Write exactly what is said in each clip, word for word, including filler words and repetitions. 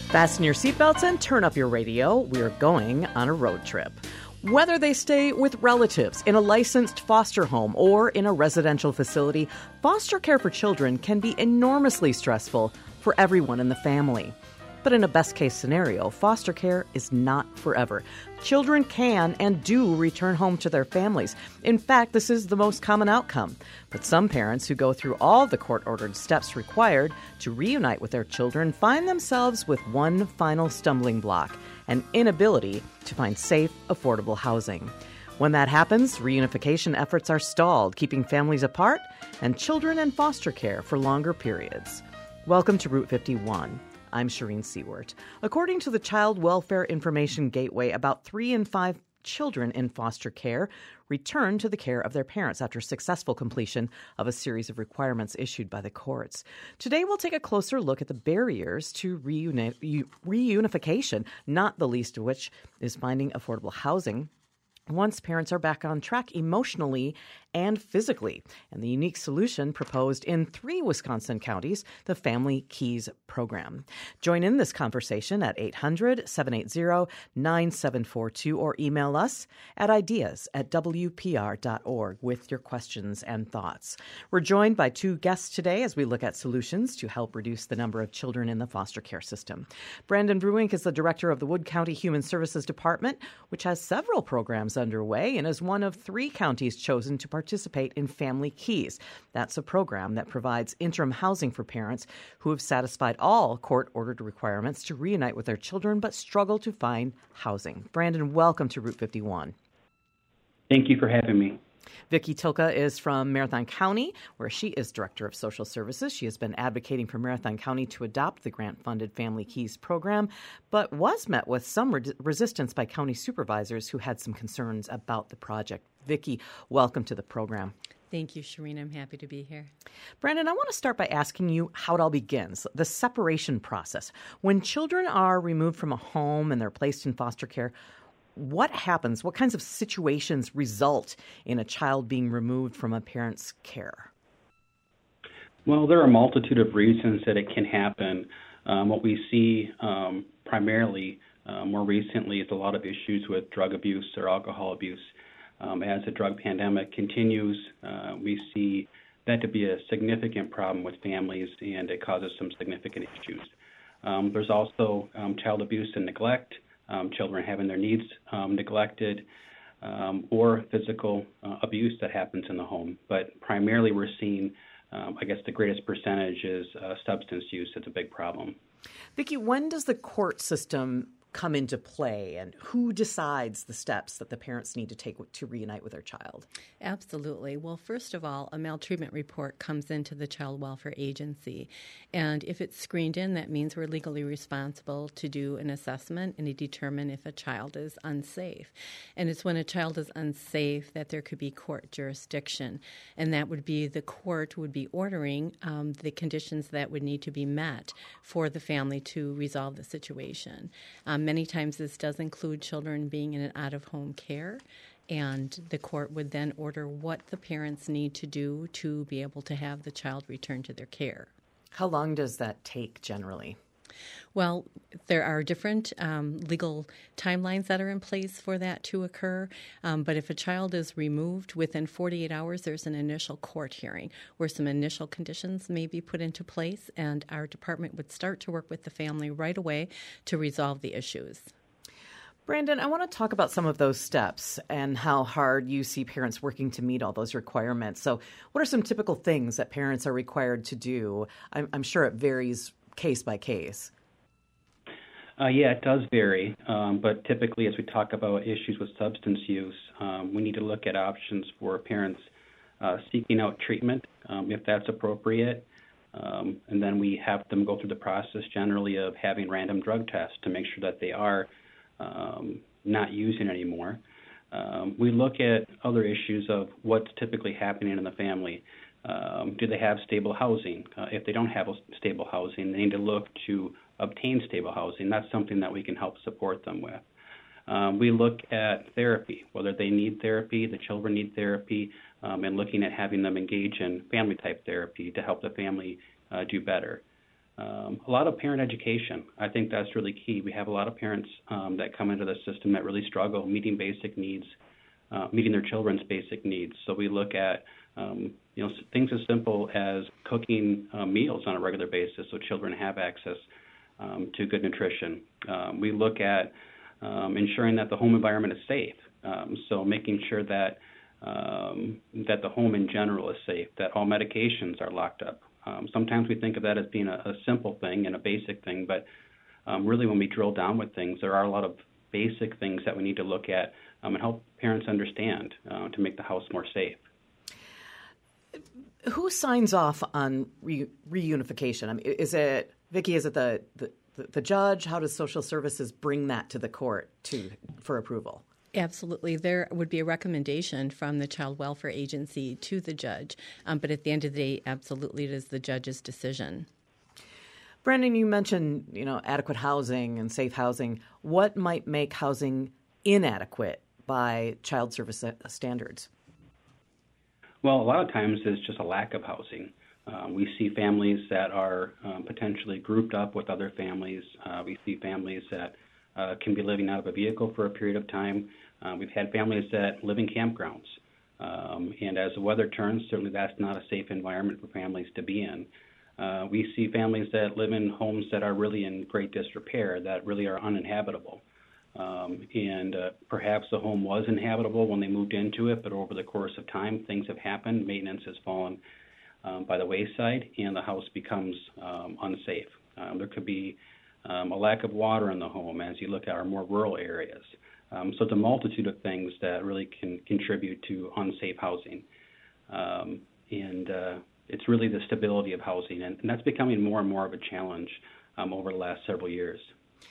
Fasten your seatbelts and turn up your radio. We're going on a road trip. Whether they stay with relatives, in a licensed foster home, or in a residential facility, foster care for children can be enormously stressful for everyone in the family. But in a best-case scenario, foster care is not forever. Children can and do return home to their families. In fact, this is the most common outcome. But some parents who go through all the court-ordered steps required to reunite with their children find themselves with one final stumbling block: an inability to find safe, affordable housing. When that happens, reunification efforts are stalled, keeping families apart and children in foster care for longer periods. Welcome to Route fifty-one. I'm Shireen Seward. According to the Child Welfare Information Gateway, about three in five children in foster care return to the care of their parents after successful completion of a series of requirements issued by the courts. Today, we'll take a closer look at the barriers to reuni- reunification, not the least of which is finding affordable housing once parents are back on track emotionally and physically, and the unique solution proposed in three Wisconsin counties, the Family Keys program. Join in this conversation at eight hundred, seven eight zero, nine seven four two or email us at ideas at w p r dot org with your questions and thoughts. We're joined by two guests today as we look at solutions to help reduce the number of children in the foster care system. Brandon Bruink is the director of the Wood County Human Services Department, which has several programs underway and is one of three counties chosen to participate in Family Keys. That's a program that provides interim housing for parents who have satisfied all court-ordered requirements to reunite with their children but struggle to find housing. Brandon, welcome to Route fifty-one. Thank you for having me. Vicki Tilka is from Marathon County, where she is Director of Social Services. She has been advocating for Marathon County to adopt the grant-funded Family Keys program, but was met with some re- resistance by county supervisors who had some concerns about the project. Vicki, welcome to the program. Thank you, Shireen. I'm happy to be here. Brandon, I want to start by asking you how it all begins, the separation process. When children are removed from a home and they're placed in foster care, what happens? What kinds of situations result in a child being removed from a parent's care? Well, there are a multitude of reasons that it can happen. Um, what we see um, primarily uh, more recently is a lot of issues with drug abuse or alcohol abuse. Um, as the drug pandemic continues, uh, we see that to be a significant problem with families, and it causes some significant issues. Um, there's also um, child abuse and neglect. Um, children having their needs um, neglected, um, or physical uh, abuse that happens in the home. But primarily we're seeing, um, I guess the greatest percentage is uh, substance use. It's a big problem. Vicki, when does the court system come into play, and who decides the steps that the parents need to take to reunite with their child? Absolutely. Well, first of all, a maltreatment report comes into the Child Welfare Agency, and if it's screened in, that means we're legally responsible to do an assessment and to determine if a child is unsafe. And it's when a child is unsafe that there could be court jurisdiction, and that would be the court would be ordering um, the conditions that would need to be met for the family to resolve the situation. Um, many times this does include children being in and out of home care, and the court would then order what the parents need to do to be able to have the child return to their care. How long does that take generally? Well, there are different um, legal timelines that are in place for that to occur, um, but if a child is removed within forty-eight hours, there's an initial court hearing where some initial conditions may be put into place, and our department would start to work with the family right away to resolve the issues. Brandon, I want to talk about some of those steps and how hard you see parents working to meet all those requirements. So what are some typical things that parents are required to do? I'm, I'm sure it varies case by case. Uh, yeah, it does vary, um, but typically as we talk about issues with substance use, um, we need to look at options for parents uh, seeking out treatment um, if that's appropriate, um, and then we have them go through the process generally of having random drug tests to make sure that they are um, not using anymore. Um, we look at other issues of what's typically happening in the family. Um, do they have stable housing? Uh, if they don't have stable housing, they need to look to obtain stable housing. That's something that we can help support them with. Um, we look at therapy, whether they need therapy, the children need therapy, um, and looking at having them engage in family-type therapy to help the family uh, do better. Um, a lot of parent education. I think that's really key. We have a lot of parents um, that come into the system that really struggle meeting basic needs, uh, meeting their children's basic needs. So we look at um, you know things as simple as cooking uh, meals on a regular basis so children have access um, to good nutrition. Um, we look at um, ensuring that the home environment is safe. Um, so making sure that um, that the home in general is safe, that all medications are locked up. Um, sometimes we think of that as being a, a simple thing and a basic thing, but um, really when we drill down with things, there are a lot of basic things that we need to look at um, and help parents understand uh, to make the house more safe. Who signs off on re- reunification? I mean, is it, Vicki, is it the, the, the judge? How does social services bring that to the court to for approval? Absolutely. There would be a recommendation from the Child Welfare Agency to the judge, um, but at the end of the day, absolutely it is the judge's decision. Brandon, you mentioned, you know, adequate housing and safe housing. What might make housing inadequate by child service standards? Well, a lot of times it's just a lack of housing. Um, we see families that are um, potentially grouped up with other families. Uh, we see families that uh, can be living out of a vehicle for a period of time. Uh, we've had families that live in campgrounds. Um, and as the weather turns, certainly that's not a safe environment for families to be in. Uh, we see families that live in homes that are really in great disrepair, that really are uninhabitable. Um, and uh, perhaps the home was inhabitable when they moved into it, but over the course of time, things have happened. Maintenance has fallen um, by the wayside, and the house becomes um, unsafe. Um, there could be um, a lack of water in the home as you look at our more rural areas. Um, so it's a multitude of things that really can contribute to unsafe housing. Um, and uh, it's really the stability of housing, and, and that's becoming more and more of a challenge um, over the last several years.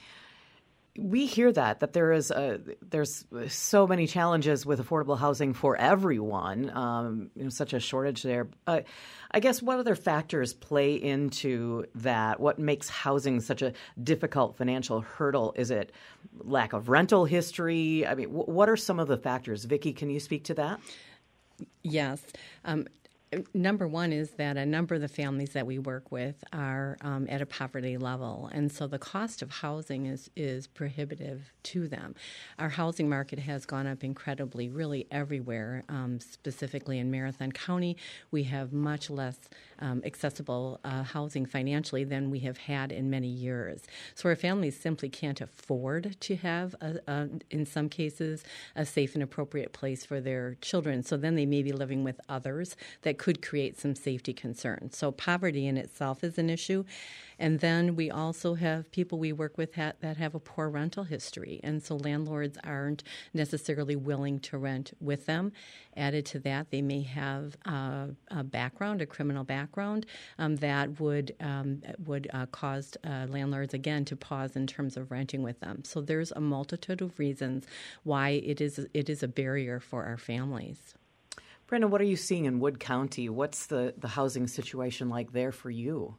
We hear that, that there is a, there's so many challenges with affordable housing for everyone, um, you know, such a shortage there. Uh, I guess what other factors play into that? What makes housing such a difficult financial hurdle? Is it lack of rental history? I mean, w- what are some of the factors? Vicki, can you speak to that? Yes. Um, Number one is that a number of the families that we work with are um, at a poverty level, and so the cost of housing is, is prohibitive to them. Our housing market has gone up incredibly, really everywhere. Um, specifically in Marathon County, we have much less um, accessible uh, housing financially than we have had in many years. So our families simply can't afford to have, a, a, in some cases, a safe and appropriate place for their children. So then they may be living with others that could create some safety concerns. So poverty in itself is an issue. And then we also have people we work with ha- that have a poor rental history. And so landlords aren't necessarily willing to rent with them. Added to that, they may have uh, a background, a criminal background, um, that would um, would uh, cause uh, landlords, again, to pause in terms of renting with them. So there's a multitude of reasons why it is it is a barrier for our families. Brenda, what are you seeing in Wood County? What's the, the housing situation like there for you?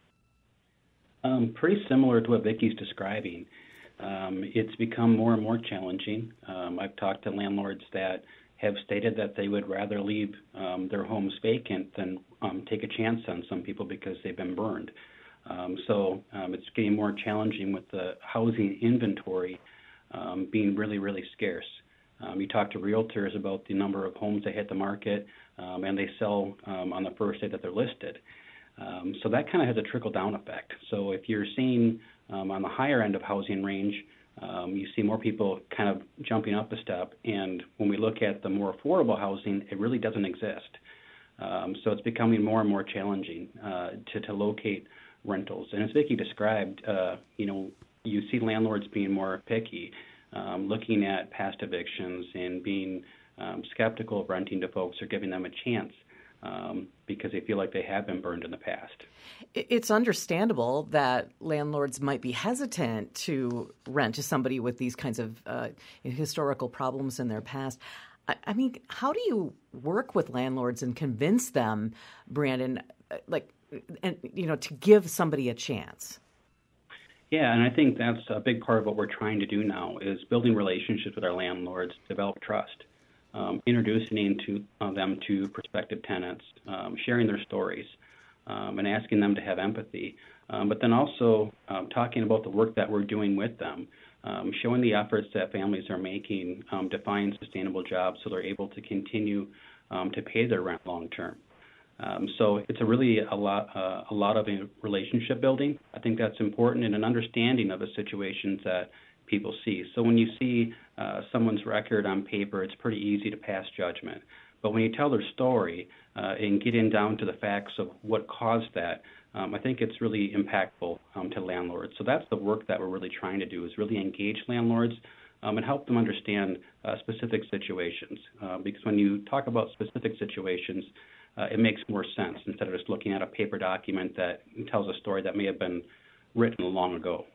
Um, pretty similar to what Vicki's describing. Um, it's become more and more challenging. Um, I've talked to landlords that have stated that they would rather leave um, their homes vacant than um, take a chance on some people because they've been burned. Um, so um, it's getting more challenging with the housing inventory um, being really, really scarce. Um, you talk to realtors about the number of homes that hit the market, um, and they sell um, on the first day that they're listed. Um, so that kind of has a trickle-down effect. So if you're seeing um, on the higher end of housing range, um, you see more people kind of jumping up a step. And when we look at the more affordable housing, it really doesn't exist. Um, so it's becoming more and more challenging uh, to, to locate rentals. And as Vicki described, uh, you know, you see landlords being more picky. Um, looking at past evictions and being um, skeptical of renting to folks or giving them a chance um, because they feel like they have been burned in the past. It's understandable that landlords might be hesitant to rent to somebody with these kinds of uh, historical problems in their past. I, I mean, how do you work with landlords and convince them, Brandon, like, and you know, to give somebody a chance? Yeah, and I think that's a big part of what we're trying to do now is building relationships with our landlords, develop trust, um, introducing into, uh, them to prospective tenants, um, sharing their stories. um, and asking them to have empathy. Um, but then also um, talking about the work that we're doing with them, um, showing the efforts that families are making um, to find sustainable jobs so they're able to continue um, to pay their rent long term. Um, so it's a really a lot uh, a lot of relationship building. I think that's important, and an understanding of the situations that people see. So when you see uh, someone's record on paper, it's pretty easy to pass judgment. But when you tell their story uh, and get in down to the facts of what caused that, um, I think it's really impactful um, to landlords. So that's the work that we're really trying to do, is really engage landlords um, and help them understand uh, specific situations. Uh, because when you talk about specific situations, uh, it makes more sense instead of just looking at a paper document that tells a story that may have been written long ago.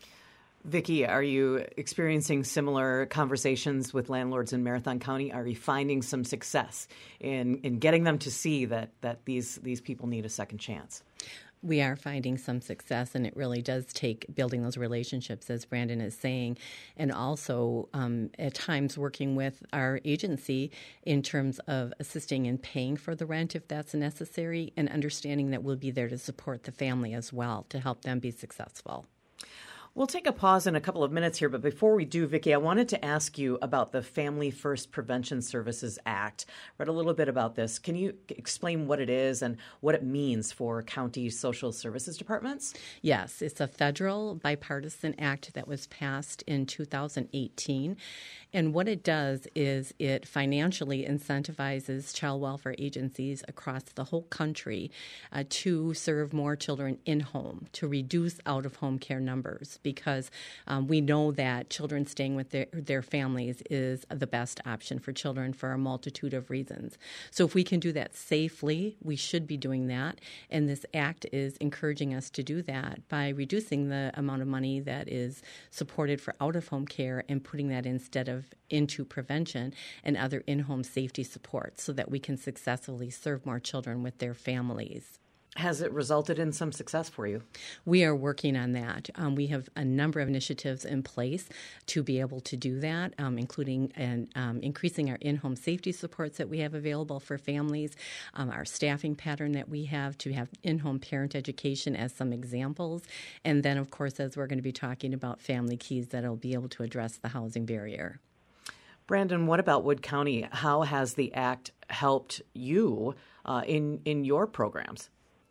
Vicki, are you experiencing similar conversations with landlords in Marathon County? Are you finding some success in, in getting them to see that, that these, these people need a second chance? We are finding some success, and it really does take building those relationships, as Brandon is saying, and also um, at times working with our agency in terms of assisting in paying for the rent if that's necessary, and understanding that we'll be there to support the family as well to help them be successful. We'll take a pause in a couple of minutes here, but before we do, Vicki, I wanted to ask you about the Family First Prevention Services Act. Read a little bit about this. Can you explain what it is and what it means for county social services departments? Yes, it's a federal bipartisan act that was passed in two thousand eighteen. And what it does is it financially incentivizes child welfare agencies across the whole country uh, to serve more children in-home, to reduce out-of-home care numbers, because um, we know that children staying with their, their families is the best option for children for a multitude of reasons. So if we can do that safely, we should be doing that. And this act is encouraging us to do that by reducing the amount of money that is supported for out-of-home care and putting that instead of into prevention and other in-home safety supports so that we can successfully serve more children with their families. Has it resulted in some success for you? We are working on that. Um, we have a number of initiatives in place to be able to do that, um, including and um, increasing our in-home safety supports that we have available for families, um, our staffing pattern that we have to have in-home parent education as some examples, and then, of course, as we're going to be talking about family keys that will be able to address the housing barrier. Brandon, what about Wood County? How has the Act helped you uh, in, in your programs?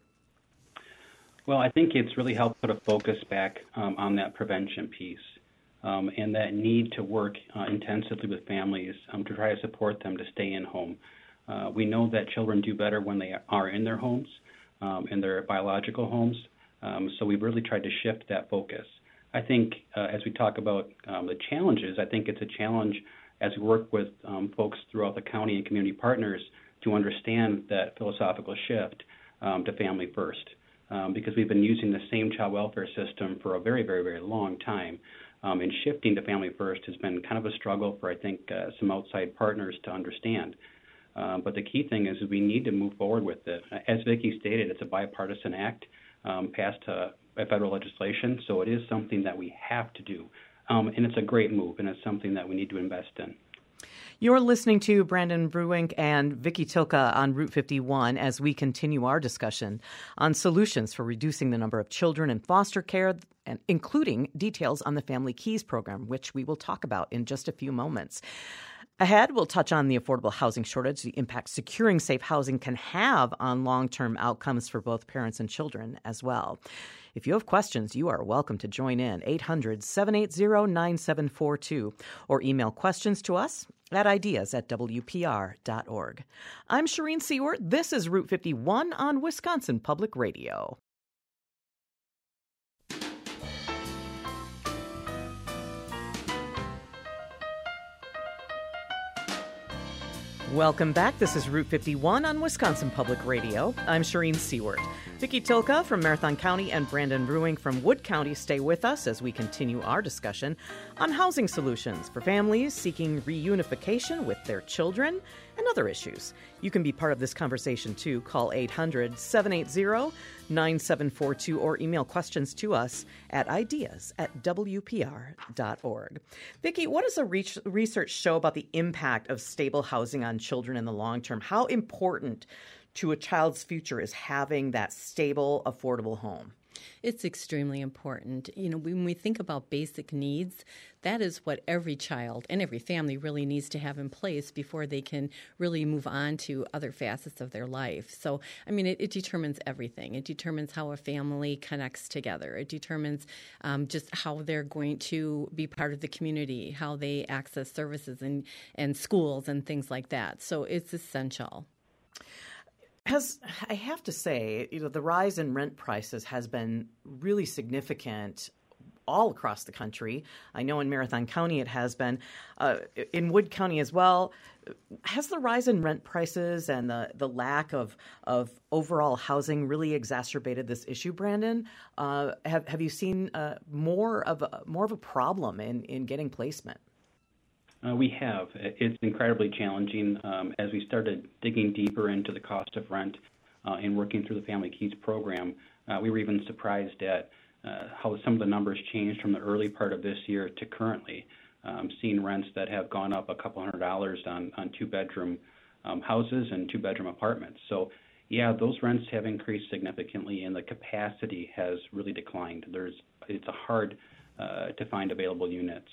Well, I think it's really helped put a focus back um, on that prevention piece um, and that need to work uh, intensively with families um, to try to support them to stay in home. Uh, we know that children do better when they are in their homes, um, in their biological homes, um, so we've really tried to shift that focus. I think uh, as we talk about um, the challenges, I think it's a challenge as we work with um, folks throughout the county and community partners to understand that philosophical shift um, to family first. Um, because we've been using the same child welfare system for a very, very, very long time. Um, and shifting to family first has been kind of a struggle for, I think, uh, some outside partners to understand. Um, but the key thing is we need to move forward with it. As Vicki stated, it's a bipartisan act um, passed uh, by federal legislation, so it is something that we have to do. Um, and it's a great move, and it's something that we need to invest in. You're listening to Brandon Bruink and Vicki Tilka on Route fifty-one as we continue our discussion on solutions for reducing the number of children in foster care, and including details on the Family Keys program, which we will talk about in just a few moments. Ahead, we'll touch on the affordable housing shortage, the impact securing safe housing can have on long-term outcomes for both parents and children as well. If you have questions, you are welcome to join in, eight hundred, seven eight zero, nine seven four two, or email questions to us at ideas at W P R dot org. I'm Shireen Seward. This is Route fifty-one on Wisconsin Public Radio. Welcome back. This is Route fifty-one on Wisconsin Public Radio. I'm Shireen Seward. Vicki Tilka from Marathon County and Brandon Bruink from Wood County stay with us as we continue our discussion on housing solutions for families seeking reunification with their children and other issues. You can be part of this conversation too. Call eight hundred, seven eight zero, nine seven four two or email questions to us at ideas at W P R dot org. Vicki, what does the research show about the impact of stable housing on children in the long term? How important to a child's future is having that stable, affordable home? It's extremely important. You know, when we think about basic needs, that is what every child and every family really needs to have in place before they can really move on to other facets of their life. So, I mean, it, it determines everything. It determines how a family connects together. It determines um, just how they're going to be part of the community, how they access services and, and schools and things like that. So it's essential. Has I have to say, you know, the rise in rent prices has been really significant all across the country. I know in Marathon County it has been. Uh, in Wood County as well. Has the rise in rent prices and the, the lack of of overall housing really exacerbated this issue, Brandon? Uh, have have you seen uh, more of a, more of a problem in, in getting placement? Uh, we have. It's incredibly challenging. Um, as we started digging deeper into the cost of rent uh, and working through the Family Keys program, uh, we were even surprised at uh, how some of the numbers changed from the early part of this year to currently. Um, seeing rents that have gone up a couple hundred dollars on, on two-bedroom um, houses and two-bedroom apartments. So, yeah, those rents have increased significantly, and the capacity has really declined. There's, it's hard uh, to find available units.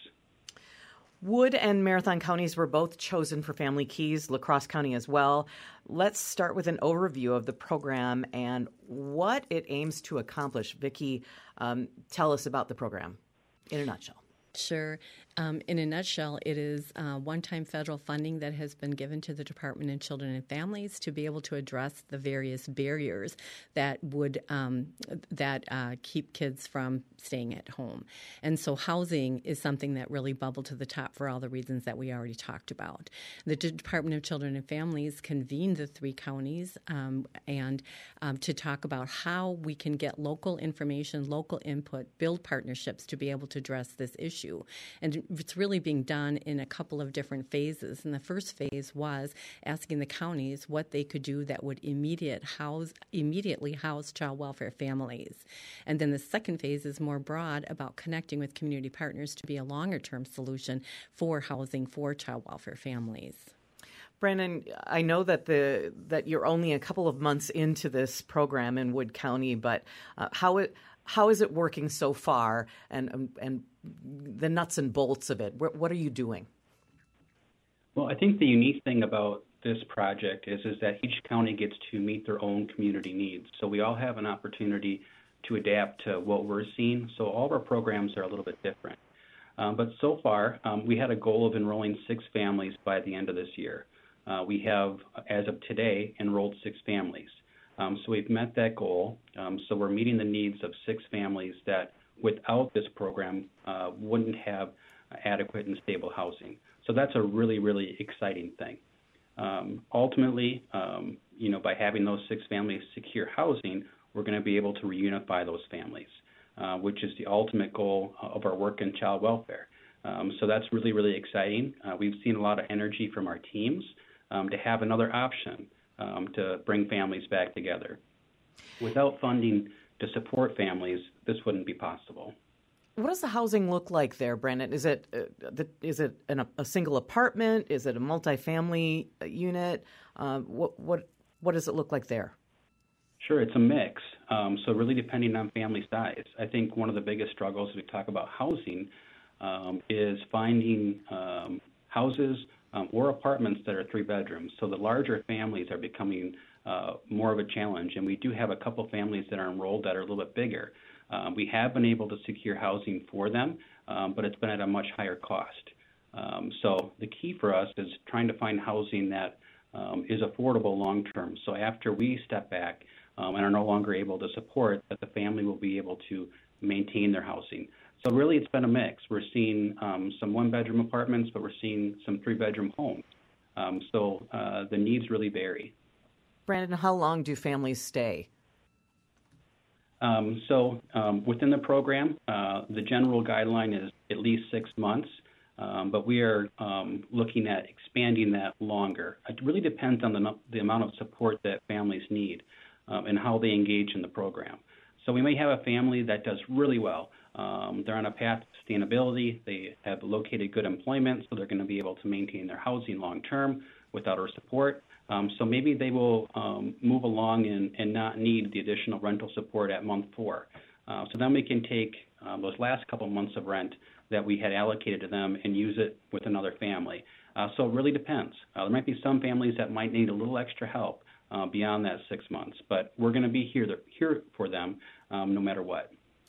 Wood and Marathon counties were both chosen for Family Keys, La Crosse County as well. Let's start with an overview of the program and what it aims to accomplish. Vicki, um, tell us about the program in a nutshell. Sure. Um, in a nutshell, it is uh, one-time federal funding that has been given to the Department of Children and Families to be able to address the various barriers that would um, that uh, keep kids from staying at home. And so housing is something that really bubbled to the top for all the reasons that we already talked about. The Department of Children and Families convened the three counties um, and um, to talk about how we can get local information, local input, build partnerships to be able to address this issue. And it's really being done in a couple of different phases. And the first phase was asking the counties what they could do that would immediate house, immediately house child welfare families. And then the second phase is more broad about connecting with community partners to be a longer-term solution for housing for child welfare families. Brandon, I know that the that you're only a couple of months into this program in Wood County, but uh, how it how is it working so far, and um, and the nuts and bolts of it? What, what are you doing? Well, I think the unique thing about this project is is that each county gets to meet their own community needs. So we all have an opportunity to adapt to what we're seeing. So all of our programs are a little bit different. Um, but so far, um, we had a goal of enrolling six families by the end of this year. Uh, we have, as of today, enrolled six families. Um, so we've met that goal. Um, so we're meeting the needs of six families that, without this program, uh, wouldn't have adequate and stable housing. So that's a really, really exciting thing. Um, ultimately, um, you know, by having those six families secure housing, we're going to be able to reunify those families, uh, which is the ultimate goal of our work in child welfare. Um, so that's really, really exciting. Uh, we've seen a lot of energy from our teams um, to have another option um, to bring families back together. Without funding to support families, this wouldn't be possible. What does the housing look like there, Brandon? Is it uh, the, is it an, a single apartment? Is it a multifamily unit? Uh, what what what does it look like there? Sure, it's a mix. Um, so really depending on family size. I think one of the biggest struggles as we talk about housing um, is finding um, houses um, or apartments that are three bedrooms. So the larger families are becoming uh, more of a challenge, and we do have a couple families that are enrolled that are a little bit bigger. Um, we have been able to secure housing for them, um, but it's been at a much higher cost. Um, so the key for us is trying to find housing that um, is affordable long term. So after we step back um, and are no longer able to support, that the family will be able to maintain their housing. So really it's been a mix. We're seeing um, some one-bedroom apartments, but we're seeing some three-bedroom homes. Um, so uh, the needs really vary. Brandon, how long do families stay? Um, so um, within the program, uh, the general guideline is at least six months, um, but we are um, looking at expanding that longer. It really depends on the, the amount of support that families need um, and how they engage in the program. So we may have a family that does really well. Um, they're on a path to sustainability. They have located good employment, so they're going to be able to maintain their housing long term without our support. Um, so maybe they will um, move along and, and not need the additional rental support at month four. Uh, so then we can take uh, those last couple months of rent that we had allocated to them and use it with another family. Uh, so it really depends. Uh, there might be some families that might need a little extra help uh, beyond that six months, but we're going to be here, to, here for them um, no matter what.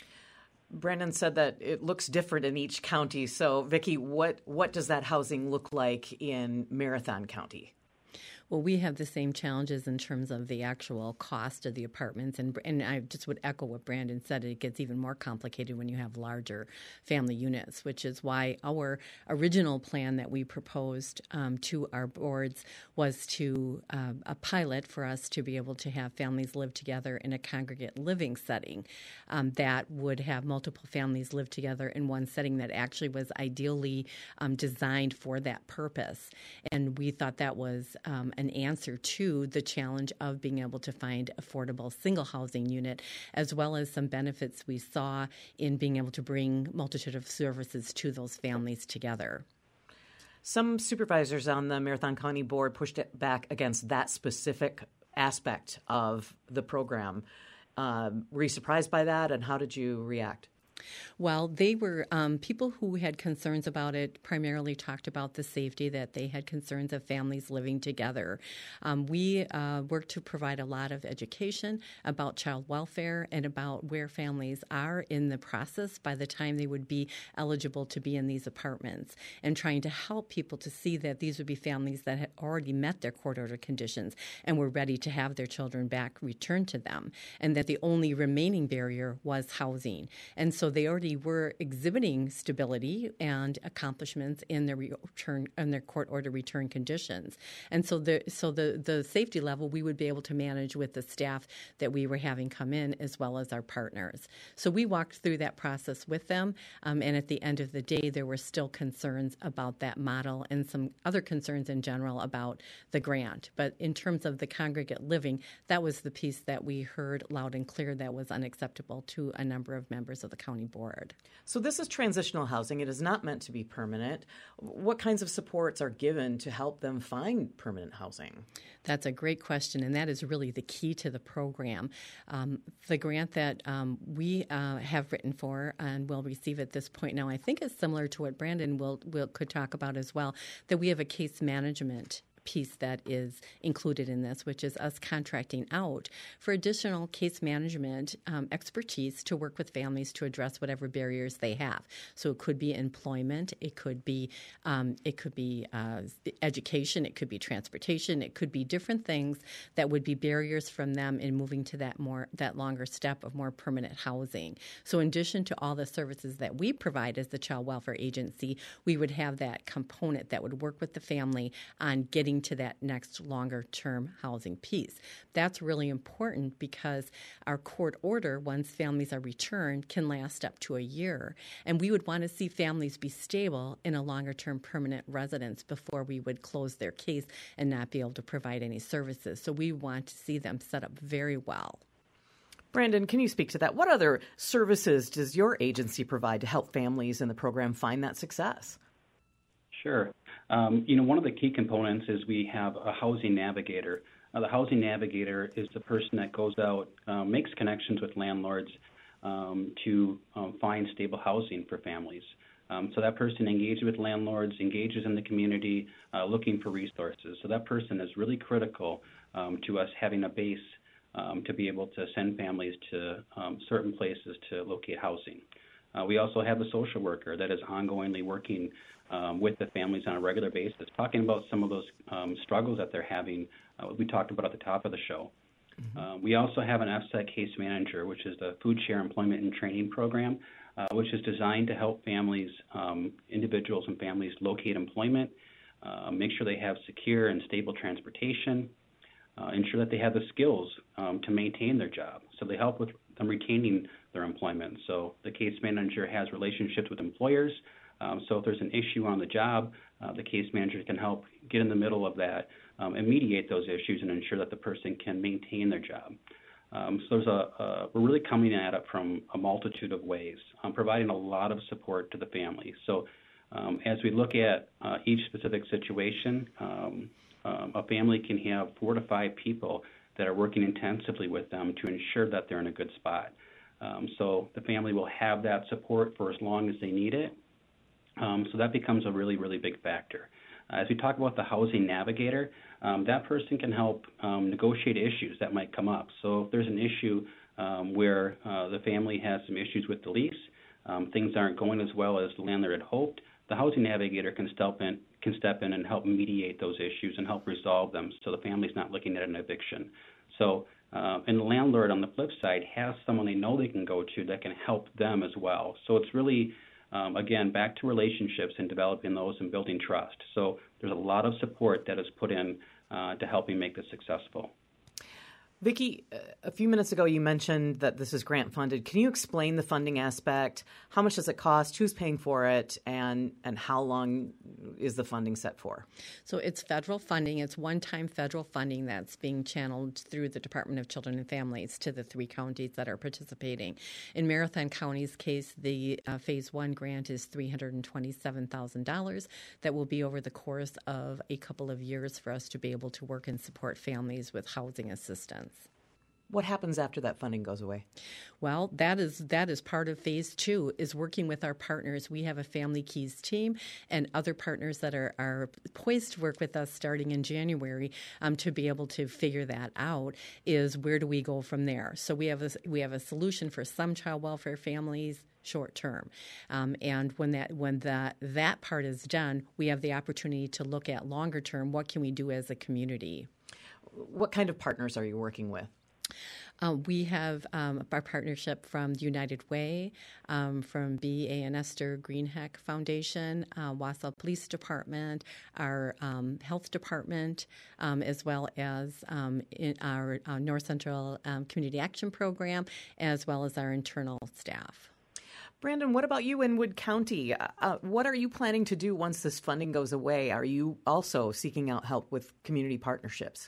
Brandon said that it looks different in each county. So, Vicki, what, what does that housing look like in Marathon County? Well, we have the same challenges in terms of the actual cost of the apartments. And, and I just would echo what Brandon said. It gets even more complicated when you have larger family units, which is why our original plan that we proposed um, to our boards was to uh, a pilot for us to be able to have families live together in a congregate living setting um, that would have multiple families live together in one setting that actually was ideally um, designed for that purpose. And we thought that was um, an answer to the challenge of being able to find affordable single housing unit, as well as some benefits we saw in being able to bring multitude of services to those families together. Some supervisors on the Marathon County Board pushed it back against that specific aspect of the program. Um, were you surprised by that, and how did you react? Well, they were um, people who had concerns about it primarily talked about the safety, that they had concerns of families living together. Um, we uh, work to provide a lot of education about child welfare and about where families are in the process by the time they would be eligible to be in these apartments, and trying to help people to see that these would be families that had already met their court order conditions and were ready to have their children back returned to them, and that the only remaining barrier was housing. And so they already were exhibiting stability and accomplishments in their return in their court order return conditions. And so the so the, the safety level we would be able to manage with the staff that we were having come in, as well as our partners. So we walked through that process with them, um, and at the end of the day, there were still concerns about that model and some other concerns in general about the grant. But in terms of the congregate living, that was the piece that we heard loud and clear that was unacceptable to a number of members of the county board. So this is transitional housing. It is not meant to be permanent. What kinds of supports are given to help them find permanent housing? That's a great question, and that is really the key to the program. Um, the grant that um, we uh, have written for and will receive at this point now, I think is similar to what Brandon will, will could talk about as well, that we have a case management piece that is included in this, which is us contracting out for additional case management um, expertise to work with families to address whatever barriers they have. So it could be employment, it could be um, it could be uh, education, it could be transportation, it could be different things that would be barriers from them in moving to that more that longer step of more permanent housing. So in addition to all the services that we provide as the Child Welfare Agency, we would have that component that would work with the family on getting to that next longer-term housing piece. That's really important because our court order, once families are returned, can last up to a year. And we would want to see families be stable in a longer-term permanent residence before we would close their case and not be able to provide any services. So we want to see them set up very well. Brandon, can you speak to that? What other services does your agency provide to help families in the program find that success? Sure. Um, you know, one of the key components is we have a housing navigator. Uh, the housing navigator is the person that goes out, um, makes connections with landlords um, to um, find stable housing for families. Um, so that person engages with landlords, engages in the community, uh, looking for resources. So that person is really critical um, to us having a base um, to be able to send families to um, certain places to locate housing. Uh, we also have a social worker that is ongoingly working um, with the families on a regular basis, talking about some of those um, struggles that they're having, uh, we talked about at the top of the show. Mm-hmm. Uh, we also have an F S E C case manager, which is the Food Share Employment and Training Program, uh, which is designed to help families, um, individuals and families locate employment, uh, make sure they have secure and stable transportation, uh, ensure that they have the skills um, to maintain their job. So they help with them retaining their employment. So the case manager has relationships with employers. Um, so if there's an issue on the job, uh, the case manager can help get in the middle of that um, and mediate those issues and ensure that the person can maintain their job. Um, so there's a, a, we're really coming at it from a multitude of ways, um, providing a lot of support to the family. So um, as we look at uh, each specific situation, um, um, a family can have four to five people that are working intensively with them to ensure that they're in a good spot. Um, so the family will have that support for as long as they need it. Um, so that becomes a really, really big factor. Uh, as we talk about the housing navigator, um, that person can help um, negotiate issues that might come up. So if there's an issue um, where uh, the family has some issues with the lease, um, things aren't going as well as the landlord had hoped, the housing navigator can step in, can step in and help mediate those issues and help resolve them so the family's not looking at an eviction. So, uh, and the landlord on the flip side has someone they know they can go to that can help them as well. So it's really, um, again, back to relationships and developing those and building trust. So there's a lot of support that is put in uh, to helping make this successful. Vicki, a few minutes ago you mentioned that this is grant funded. Can you explain the funding aspect? How much does it cost? Who's paying for it? And and how long is the funding set for? So it's federal funding. It's one-time federal funding that's being channeled through the Department of Children and Families to the three counties that are participating. In Marathon County's case, the uh, Phase one grant is three hundred twenty-seven thousand dollars. That will be over the course of a couple of years for us to be able to work and support families with housing assistance. What happens after that funding goes away? Well, that is that is part of phase two, is working with our partners. We have a Family Keys team and other partners that are, are poised to work with us starting in January um, to be able to figure that out, is where do we go from there? So we have a, we have a solution for some child welfare families short term. Um, and when that when that that part is done, we have the opportunity to look at longer term, what can we do as a community? What kind of partners are you working with? Uh, we have um, our partnership from United Way, um, from B A and Esther Greenheck Foundation, uh, Wausau Police Department, our um, Health Department, um, as well as um, in our uh, North Central um, Community Action Program, as well as our internal staff. Brandon, what about you in Wood County? Uh, what are you planning to do once this funding goes away? Are you also seeking out help with community partnerships?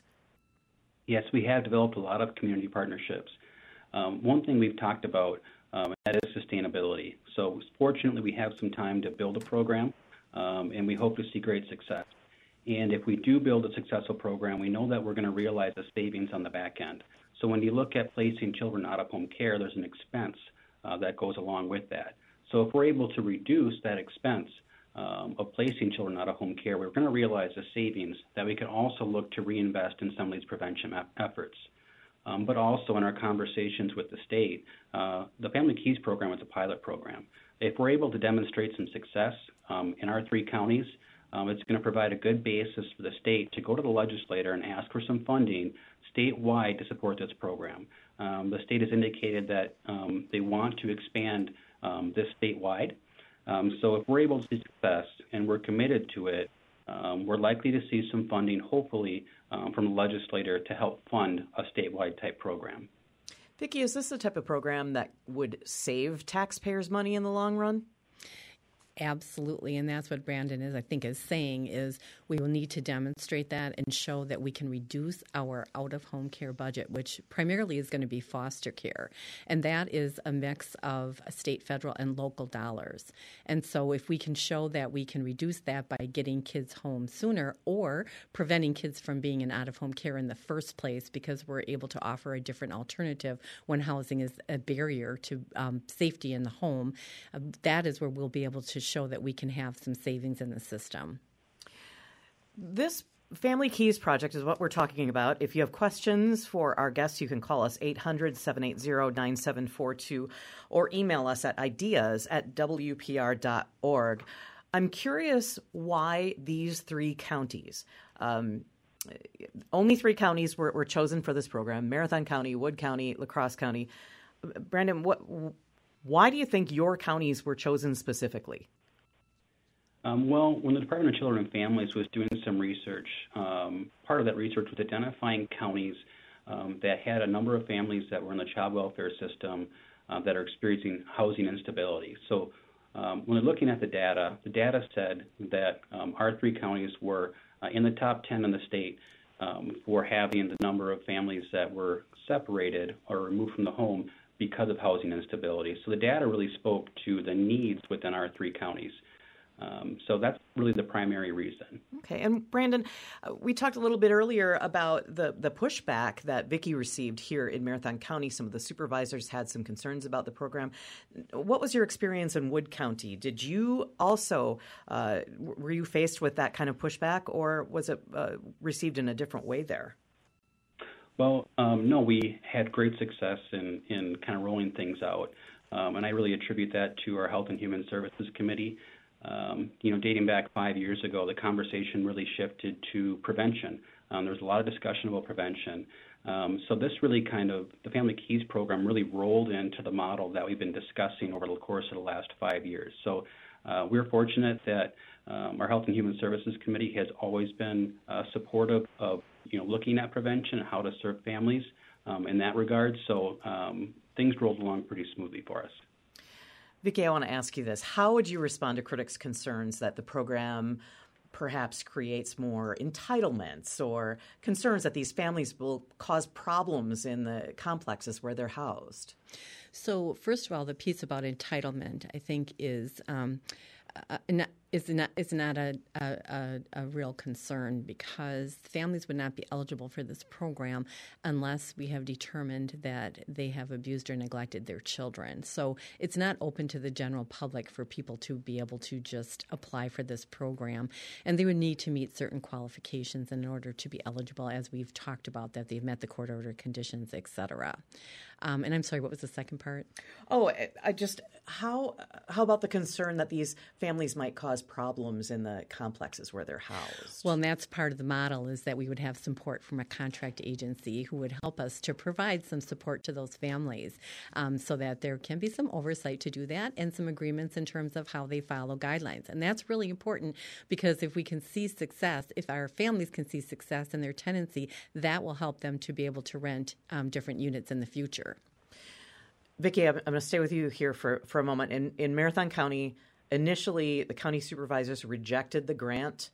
Yes, we have developed a lot of community partnerships. Um, one thing we've talked about, um, that is sustainability. So fortunately, we have some time to build a program, um, and we hope to see great success. And if we do build a successful program, we know that we're going to realize the savings on the back end. So when you look at placing children out of home care, there's an expense uh, that goes along with that. So if we're able to reduce that expense Um, of placing children out of home care, we're going to realize the savings that we can also look to reinvest in some of these prevention efforts. Um, but also in our conversations with the state, uh, the Family Keys program is a pilot program. If we're able to demonstrate some success um, in our three counties, um, it's going to provide a good basis for the state to go to the legislator and ask for some funding statewide to support this program. Um, the state has indicated that um, they want to expand um, this statewide. Um, so if we're able to see success and we're committed to it, um, we're likely to see some funding, hopefully, um, from the legislator to help fund a statewide type program. Vicki, is this the type of program that would save taxpayers money in the long run? Absolutely, and that's what Brandon is, I think, is saying, is we will need to demonstrate that and show that we can reduce our out-of-home care budget, which primarily is going to be foster care. And that is a mix of state, federal, and local dollars. And so if we can show that we can reduce that by getting kids home sooner or preventing kids from being in out-of-home care in the first place, because we're able to offer a different alternative when housing is a barrier to um, safety in the home, uh, that is where we'll be able to show that we can have some savings in the system. This Family Keys project is what we're talking about. If you have questions for our guests, you can call us eight hundred, seven eight zero, nine seven four two or email us at ideas at w p r dot org. I'm curious why these three counties, um, only three counties were, were chosen for this program: Marathon County, Wood County, La Crosse County. Brandon, what, why do you think your counties were chosen specifically? Um, well, when the Department of Children and Families was doing some research, um, part of that research was identifying counties um, that had a number of families that were in the child welfare system uh, that are experiencing housing instability. So um, when looking at the data, the data said that um, our three counties were uh, in the top ten in the state um, for having the number of families that were separated or removed from the home because of housing instability. So the data really spoke to the needs within our three counties. Um, so that's really the primary reason. Okay. And Brandon, uh, we talked a little bit earlier about the, the pushback that Vicki received here in Marathon County. Some of the supervisors had some concerns about the program. What was your experience in Wood County? Did you also, uh, were you faced with that kind of pushback, or was it uh, received in a different way there? Well, um, no, we had great success in, in kind of rolling things out. Um, and I really attribute that to our Health and Human Services Committee. Um, you know, dating back five years ago, the conversation really shifted to prevention. Um, there was a lot of discussion about prevention. Um, so this really kind of, the Family Keys program really rolled into the model that we've been discussing over the course of the last five years. So uh, we're fortunate that um, our Health and Human Services Committee has always been uh, supportive of, you know, looking at prevention and how to serve families um, in that regard. So um, things rolled along pretty smoothly for us. Vicki, I want to ask you this. How would you respond to critics' concerns that the program perhaps creates more entitlements or concerns that these families will cause problems in the complexes where they're housed? So first of all, the piece about entitlement, I think, is um, uh, not, is not is not a, a, a real concern, because families would not be eligible for this program unless we have determined that they have abused or neglected their children. So it's not open to the general public for people to be able to just apply for this program. And they would need to meet certain qualifications in order to be eligible, as we've talked about, that they've met the court order conditions, et cetera. Um, and I'm sorry, what was the second part? Oh, I just, how how about the concern that these families might cause problems in the complexes where they're housed? Well, and that's part of the model, is that we would have support from a contract agency who would help us to provide some support to those families, um, so that there can be some oversight to do that and some agreements in terms of how they follow guidelines. And that's really important, because if we can see success, if our families can see success in their tenancy, that will help them to be able to rent um, different units in the future. Vicki, I'm, I'm going to stay with you here for, for a moment. In, in Marathon County, initially, the county supervisors rejected the grant,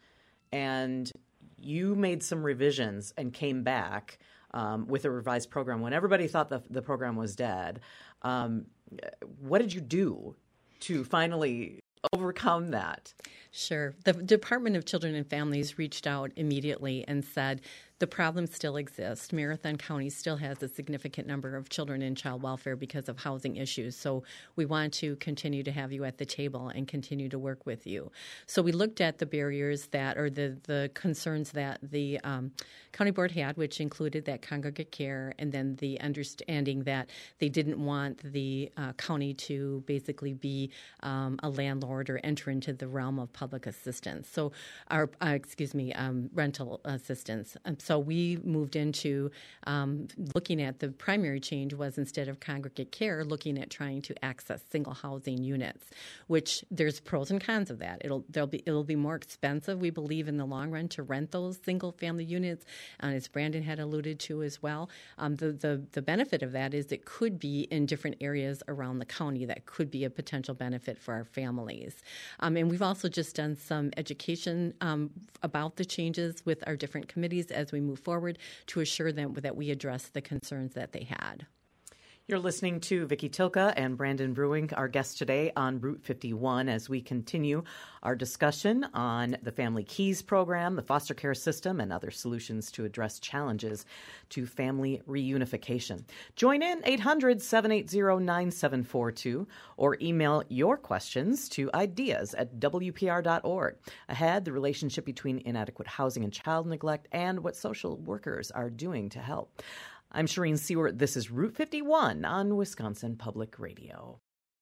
and you made some revisions and came back um, with a revised program when everybody thought the, the program was dead. Um, what did you do to finally overcome that? Sure. The Department of Children and Families reached out immediately and said, the problem still exists. Marathon County still has a significant number of children in child welfare because of housing issues. So we want to continue to have you at the table and continue to work with you. So we looked at the barriers that, or the, the concerns that the um, county board had, which included that congregate care, and then the understanding that they didn't want the uh, county to basically be um, a landlord or enter into the realm of public assistance. So our, uh, excuse me, um, rental assistance. Um, so we moved into um, looking at, the primary change was, instead of congregate care, looking at trying to access single housing units, which there's pros and cons of that. It'll there'll be it'll be more expensive, we believe, in the long run to rent those single family units, and as Brandon had alluded to as well. Um, the, the the benefit of that is it could be in different areas around the county that could be a potential benefit for our families. Um, and we've also just done some education um, about the changes with our different committees as we move forward, to assure them that we address the concerns that they had. You're listening to Vicki Tilka and Brandon Brewing, our guests today on Route fifty-one, as we continue our discussion on the Family Keys program, the foster care system, and other solutions to address challenges to family reunification. Join in eight hundred, seven eight zero, nine seven four two or email your questions to ideas at w p r dot org. Ahead, the relationship between inadequate housing and child neglect, and what social workers are doing to help. I'm Shireen Seward. This is Route fifty-one on Wisconsin Public Radio.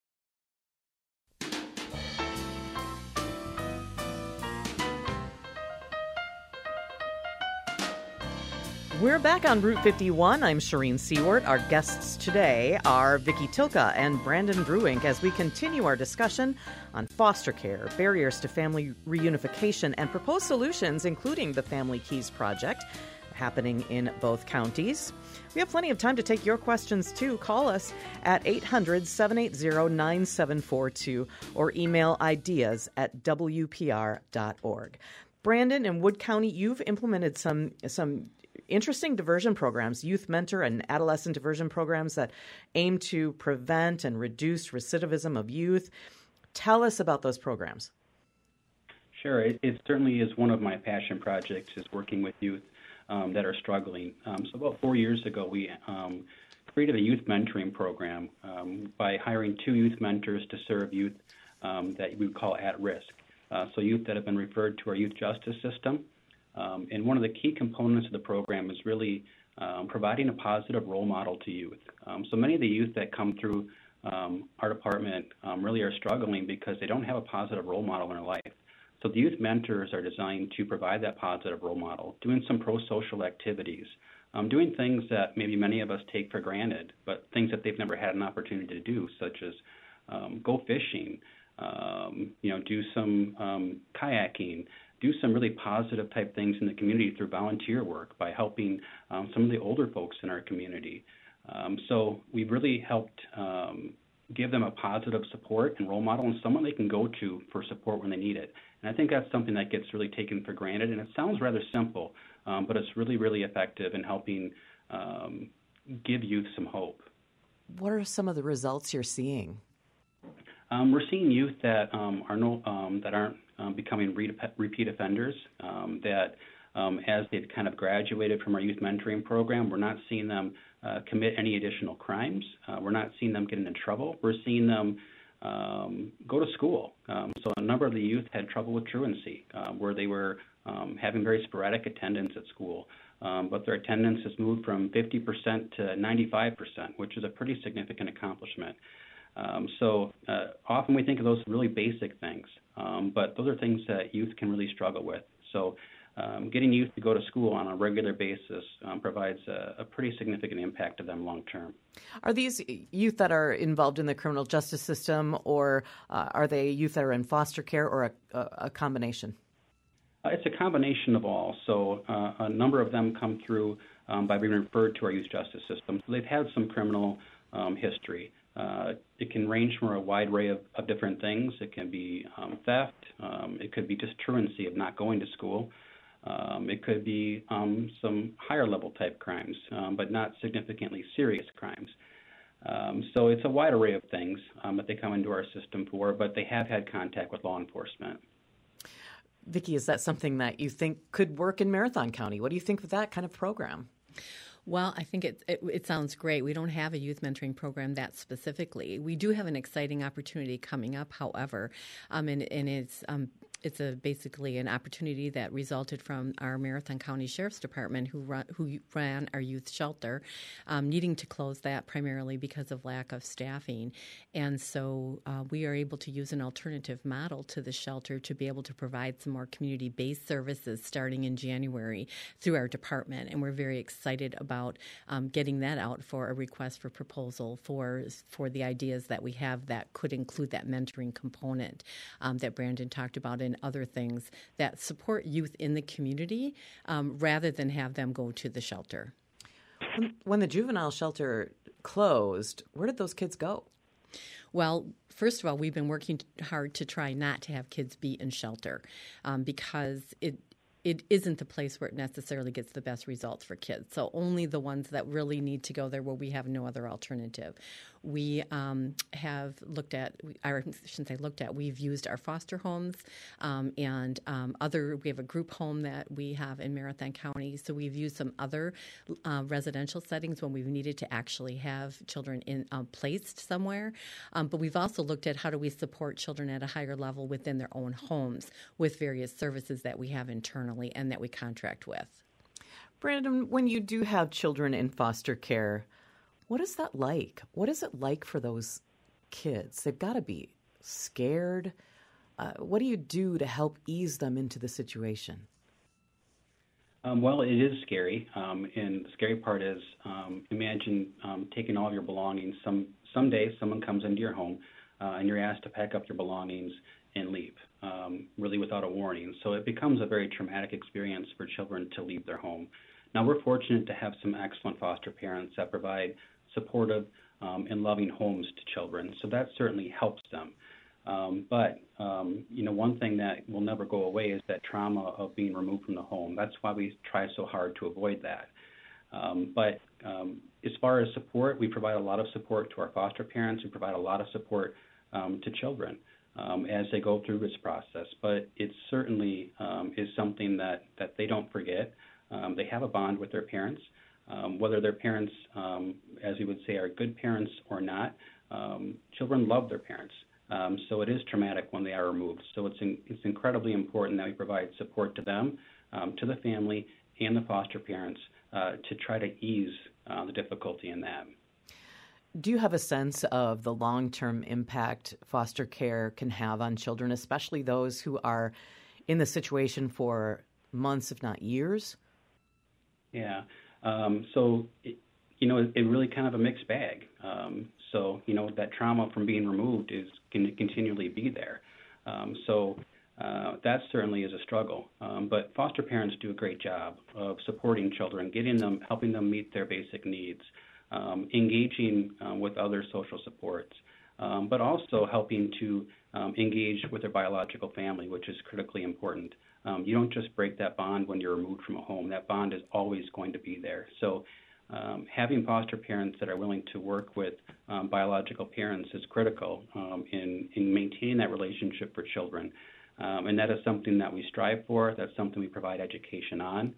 We're back on Route fifty-one. I'm Shireen Seward. Our guests today are Vicki Tilka and Brandon Brewing, as we continue our discussion on foster care, barriers to family reunification, and proposed solutions, including the Family Keys Project, happening in both counties. We have plenty of time to take your questions, too. Call us at eight hundred, seven eight zero, nine seven four two or email ideas at w p r dot org. Brandon, in Wood County, you've implemented some some interesting diversion programs, youth mentor and adolescent diversion programs that aim to prevent and reduce recidivism of youth. Tell us about those programs. Sure, it, it certainly is one of my passion projects is working with youth um, that are struggling. Um, so about four years ago, we um, created a youth mentoring program um, by hiring two youth mentors to serve youth um, that we would call at risk. Uh, so youth that have been referred to our youth justice system. Um, and one of the key components of the program is really um, providing a positive role model to youth. Um, so many of the youth that come through um, our department um, really are struggling because they don't have a positive role model in their life. So the youth mentors are designed to provide that positive role model, doing some pro-social activities, um, doing things that maybe many of us take for granted, but things that they've never had an opportunity to do, such as um, go fishing, um, you know, do some um, kayaking, do some really positive type things in the community through volunteer work by helping um, some of the older folks in our community. Um, so we've really helped um, give them a positive support and role model and someone they can go to for support when they need it. And I think that's something that gets really taken for granted, and it sounds rather simple, um, but it's really, really effective in helping um, give youth some hope. What are some of the results you're seeing? Um, we're seeing youth that um, are no, um, that aren't um, becoming re- repeat offenders, um, that um, as they've kind of graduated from our youth mentoring program, we're not seeing them uh, commit any additional crimes. Uh, we're not seeing them get into trouble. We're seeing them Um, go to school. Um, so a number of the youth had trouble with truancy, uh, where they were um, having very sporadic attendance at school. Um, but their attendance has moved from fifty percent to ninety-five percent, which is a pretty significant accomplishment. Um, so uh, often we think of those really basic things, um, but those are things that youth can really struggle with. So um, getting youth to go to school on a regular basis um, provides a, a pretty significant impact to them long term. Are these youth that are involved in the criminal justice system, or uh, are they youth that are in foster care, or a, a, a combination? Uh, it's a combination of all. So uh, a number of them come through um, by being referred to our youth justice system. So they've had some criminal um, history. Uh, it can range from a wide array of, of different things. It can be um, theft. Um, it could be just truancy of not going to school. Um, it could be um, some higher level type crimes, um, but not significantly serious crimes. Um, so it's a wide array of things um, that they come into our system for, but they have had contact with law enforcement. Vicki, is that something that you think could work in Marathon County? What do you think of that kind of program? Well, I think it, it it sounds great. We don't have a youth mentoring program that specifically. We do have an exciting opportunity coming up, however, um, and, and it's um, it's a basically an opportunity that resulted from our Marathon County Sheriff's Department, who run, who ran our youth shelter, um, needing to close that primarily because of lack of staffing, and so uh, we are able to use an alternative model to the shelter to be able to provide some more community-based services starting in January through our department, and we're very excited about. About um, getting that out for a request for proposal for for the ideas that we have that could include that mentoring component um, that Brandon talked about and other things that support youth in the community um, rather than have them go to the shelter. When, when the juvenile shelter closed, where did those kids go? Well, first of all, we've been working hard to try not to have kids be in shelter um, because it it isn't the place where it necessarily gets the best results for kids. So only the ones that really need to go there where we have no other alternative. We um, have looked at, I shouldn't say looked at, we've used our foster homes um, and um, other, we have a group home that we have in Marathon County. So we've used some other uh, residential settings when we've needed to actually have children in uh, placed somewhere. Um, but we've also looked at how do we support children at a higher level within their own homes with various services that we have internally and that we contract with. Brandon, when you do have children in foster care, what is that like? What is it like for those kids? They've got to be scared. Uh, what do you do to help ease them into the situation? Um, well, it is scary, um, and the scary part is um, imagine um, taking all of your belongings. Some someday someone comes into your home, uh, and you're asked to pack up your belongings and leave, um, really without a warning. So it becomes a very traumatic experience for children to leave their home. Now, we're fortunate to have some excellent foster parents that provide supportive um, and loving homes to children, so that certainly helps them. Um, but, um, you know, one thing that will never go away is that trauma of being removed from the home. That's why we try so hard to avoid that. Um, but um, as far as support, we provide a lot of support to our foster parents. We provide a lot of support um, to children. um, as they go through this process. But it certainly um, is something that, that they don't forget. Um, they have a bond with their parents. Um, whether their parents, um, as we would say, are good parents or not, um, children love their parents. Um, so it is traumatic when they are removed. So it's in, it's incredibly important that we provide support to them, um, to the family, and the foster parents uh, to try to ease uh, the difficulty in that. Do you have a sense of the long-term impact foster care can have on children, especially those who are in the situation for months, if not years? Yeah. Um, so, it, you know, it, it really kind of a mixed bag. Um, so, you know, that trauma from being removed is going to continually be there. Um, so uh, that certainly is a struggle. Um, but foster parents do a great job of supporting children, getting them, helping them meet their basic needs, um, engaging uh, with other social supports, um, but also helping to um, engage with their biological family, which is critically important. Um, you don't just break that bond when you're removed from a home. That bond is always going to be there. So um, having foster parents that are willing to work with um, biological parents is critical um, in, in maintaining that relationship for children. Um, and that is something that we strive for. That's something we provide education on.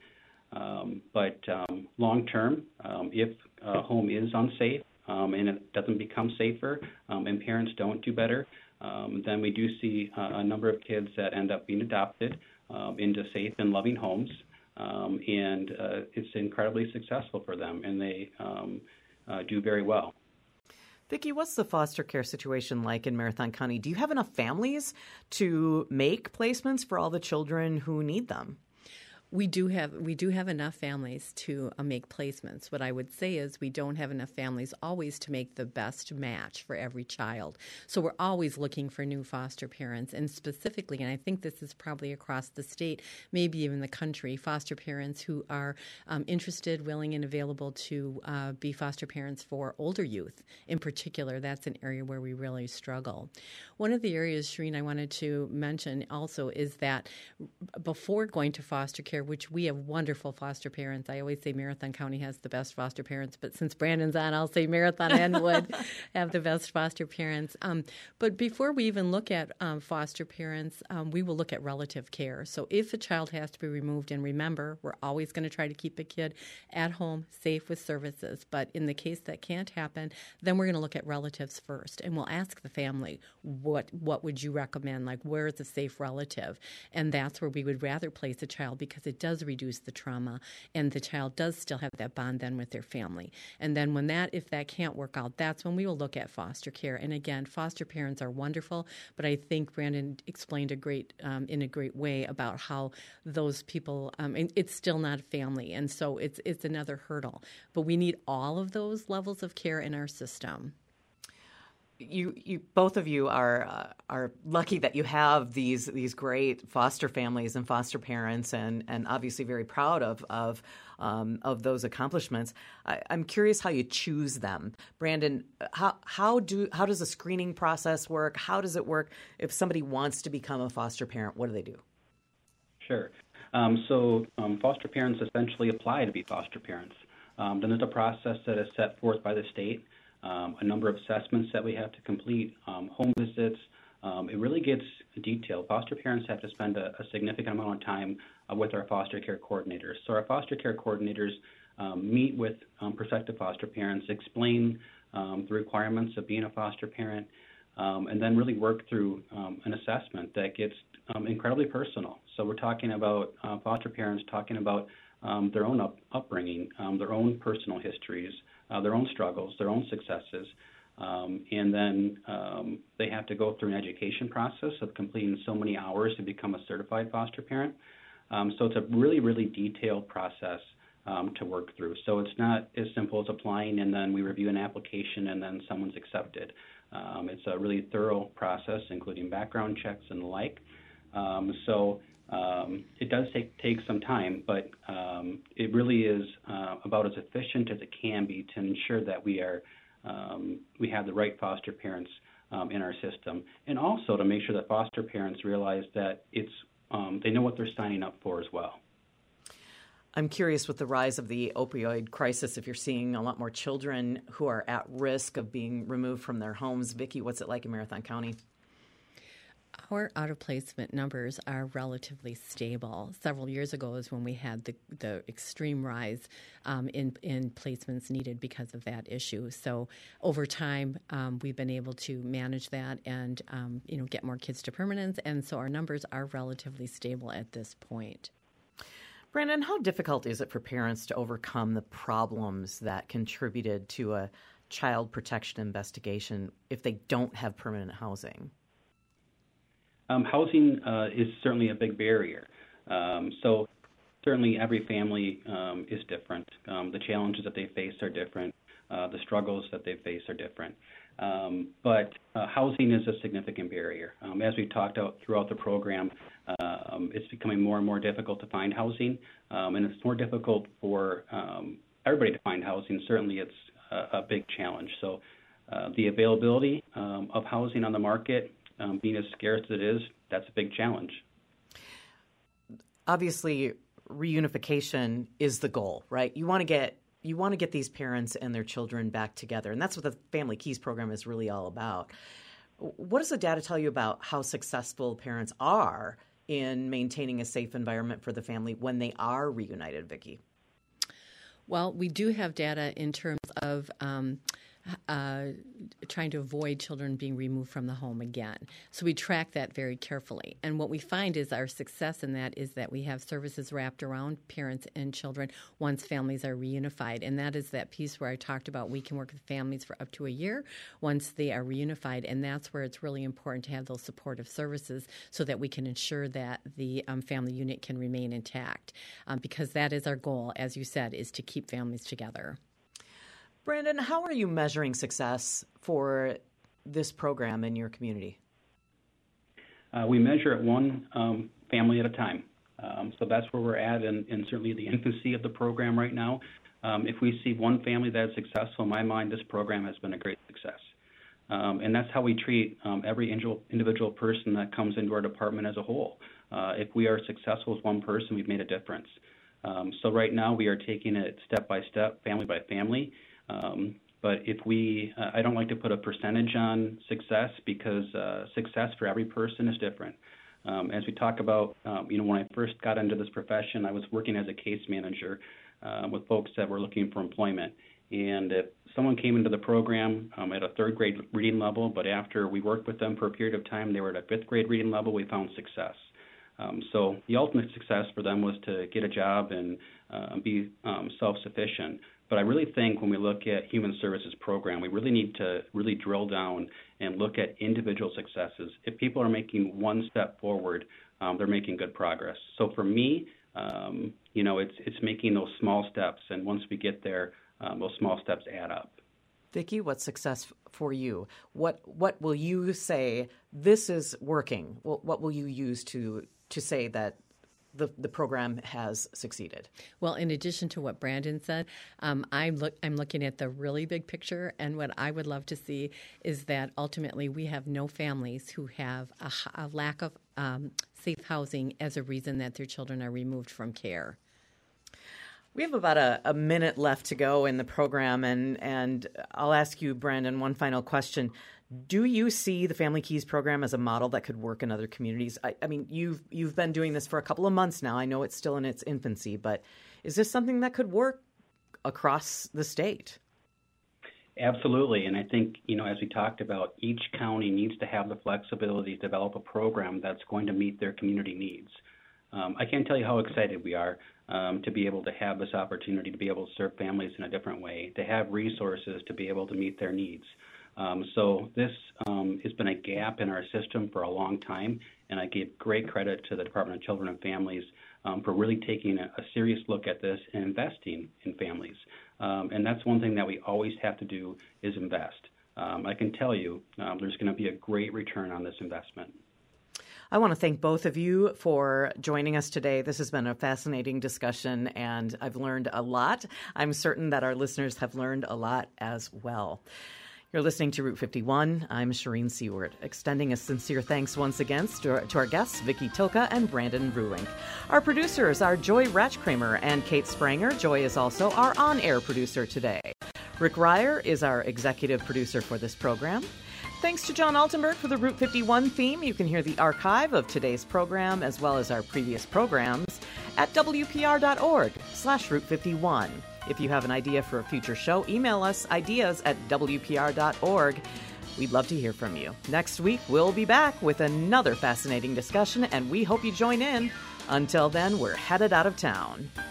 Um, but um, long term, um, if a home is unsafe um, and it doesn't become safer um, and parents don't do better, um, then we do see a, a number of kids that end up being adopted Um, into safe and loving homes, um, and uh, it's incredibly successful for them, and they um, uh, do very well. Vicki, what's the foster care situation like in Marathon County? Do you have enough families to make placements for all the children who need them? We do have we do have enough families to uh, make placements. What I would say is we don't have enough families always to make the best match for every child. So we're always looking for new foster parents, and specifically, and I think this is probably across the state, maybe even the country, foster parents who are um, interested, willing, and available to uh, be foster parents for older youth. In particular, that's an area where we really struggle. One of the areas, Shireen, I wanted to mention also is that before going to foster care, which we have wonderful foster parents. I always say Marathon County has the best foster parents, but since Brandon's on, I'll say Marathon and Wood have the best foster parents. Um, but before we even look at um, foster parents, um, we will look at relative care. So if a child has to be removed, and remember, we're always going to try to keep a kid at home, safe with services. But in the case that can't happen, then we're going to look at relatives first, and we'll ask the family, what what would you recommend? Like, where is a safe relative? And that's where we would rather place a child, because it does reduce the trauma, and the child does still have that bond then with their family. And then when that, if that can't work out, that's when we will look at foster care. And again, foster parents are wonderful, but I think Brandon explained a great, um, in a great way about how those people, um, and it's still not a family, and so it's it's another hurdle. But we need all of those levels of care in our system. You, you, both of you are uh, are lucky that you have these these great foster families and foster parents, and, and obviously very proud of of um, of those accomplishments. I, I'm curious how you choose them, Brandon. How how do how does the screening process work? How does it work if somebody wants to become a foster parent? What do they do? Sure. Um, so um, foster parents essentially apply to be foster parents. Um, then there's a process that is set forth by the state. Um, a number of assessments that we have to complete, um, home visits. Um, it really gets detailed. Foster parents have to spend a, a significant amount of time uh, with our foster care coordinators. So our foster care coordinators um, meet with um, prospective foster parents, explain um, the requirements of being a foster parent, um, and then really work through um, an assessment that gets um, incredibly personal. So we're talking about uh, foster parents talking about um, their own up, upbringing, um, their own personal histories, Uh, their own struggles, their own successes, um, and then um, they have to go through an education process of completing so many hours to become a certified foster parent. Um, so it's a really, really detailed process um, to work through. So it's not as simple as applying and then we review an application and then someone's accepted. Um, it's a really thorough process, including background checks and the like. Um, so Um, it does take, take some time, but um, it really is uh, about as efficient as it can be to ensure that we are um, we have the right foster parents um, in our system, and also to make sure that foster parents realize that it's um, they know what they're signing up for as well. I'm curious, with the rise of the opioid crisis, if you're seeing a lot more children who are at risk of being removed from their homes. Vicki, what's it like in Marathon County? Our out-of-placement numbers are relatively stable. Several years ago is when we had the, the extreme rise um, in, in placements needed because of that issue. So over time, um, we've been able to manage that and um, you know get more kids to permanence, and so our numbers are relatively stable at this point. Brandon, how difficult is it for parents to overcome the problems that contributed to a child protection investigation if they don't have permanent housing? Um, housing uh, is certainly a big barrier. Um, so certainly every family um, is different. Um, the challenges that they face are different. Uh, the struggles that they face are different. Um, but uh, housing is a significant barrier. Um, as we've talked about throughout the program, um, it's becoming more and more difficult to find housing, um, and it's more difficult for um, everybody to find housing. Certainly it's a, a big challenge. So uh, the availability um, of housing on the market, Um, being as scarce as it is, that's a big challenge. Obviously, reunification is the goal, right? You want to get you want to get these parents and their children back together, and that's what the Family Keys program is really all about. What does the data tell you about how successful parents are in maintaining a safe environment for the family when they are reunited, Vicki? Well, we do have data in terms of um, Uh, trying to avoid children being removed from the home again. So we track that very carefully. And what we find is our success in that is that we have services wrapped around parents and children once families are reunified. And that is that piece where I talked about we can work with families for up to a year once they are reunified. And that's where it's really important to have those supportive services so that we can ensure that the um, family unit can remain intact. Um, because that is our goal, as you said, is to keep families together. Brandon, how are you measuring success for this program in your community? Uh, we measure it one um, family at a time. Um, so that's where we're at in, in certainly the infancy of the program right now. Um, if we see one family that is successful, in my mind, this program has been a great success. Um, and that's how we treat um, every individual person that comes into our department as a whole. Uh, if we are successful as one person, we've made a difference. Um, so right now we are taking it step by step, family by family. Um, but if we, uh, I don't like to put a percentage on success because uh, success for every person is different. Um, as we talk about, um, you know, when I first got into this profession, I was working as a case manager uh, with folks that were looking for employment. And if someone came into the program um, at a third grade reading level, but after we worked with them for a period of time, they were at a fifth grade reading level, we found success. Um, so the ultimate success for them was to get a job and uh, be um, self-sufficient. But I really think when we look at human services program, we really need to really drill down and look at individual successes. If people are making one step forward, um, they're making good progress. So for me, um, you know, it's it's making those small steps, and once we get there, um, those small steps add up. Vicki, what's success for you? What what will you say this is working? What, what will you use to to say that The, the program has succeeded? Well, in addition to what Brandon said, um, I'm, look, I'm looking at the really big picture, and what I would love to see is that ultimately we have no families who have a, a lack of um, safe housing as a reason that their children are removed from care. We have about a, a minute left to go in the program, and, and I'll ask you, Brandon, one final question. Do you see the Family Keys program as a model that could work in other communities? I, I mean, you've you've been doing this for a couple of months now. I know it's still in its infancy, but is this something that could work across the state? Absolutely, and I think, you know, as we talked about, each county needs to have the flexibility to develop a program that's going to meet their community needs. Um, I can't tell you how excited we are um, to be able to have this opportunity to be able to serve families in a different way, to have resources to be able to meet their needs. Um, so this um, has been a gap in our system for a long time, and I give great credit to the Department of Children and Families um, for really taking a, a serious look at this and investing in families. Um, and that's one thing that we always have to do is invest. Um, I can tell you um, there's going to be a great return on this investment. I want to thank both of you for joining us today. This has been a fascinating discussion, and I've learned a lot. I'm certain that our listeners have learned a lot as well. You're listening to Route fifty-one. I'm Shireen Seward, extending a sincere thanks once again to our, to our guests, Vicki Tilka and Brandon Ruink. Our producers are Joy Ratchkramer and Kate Spranger. Joy is also our on-air producer today. Rick Ryer is our executive producer for this program. Thanks to John Altenberg for the Route fifty-one theme. You can hear the archive of today's program as well as our previous programs at W P R dot org slash Route fifty-one. If you have an idea for a future show, email us ideas at W P R dot org. We'd love to hear from you. Next week, we'll be back with another fascinating discussion, and we hope you join in. Until then, we're headed out of town.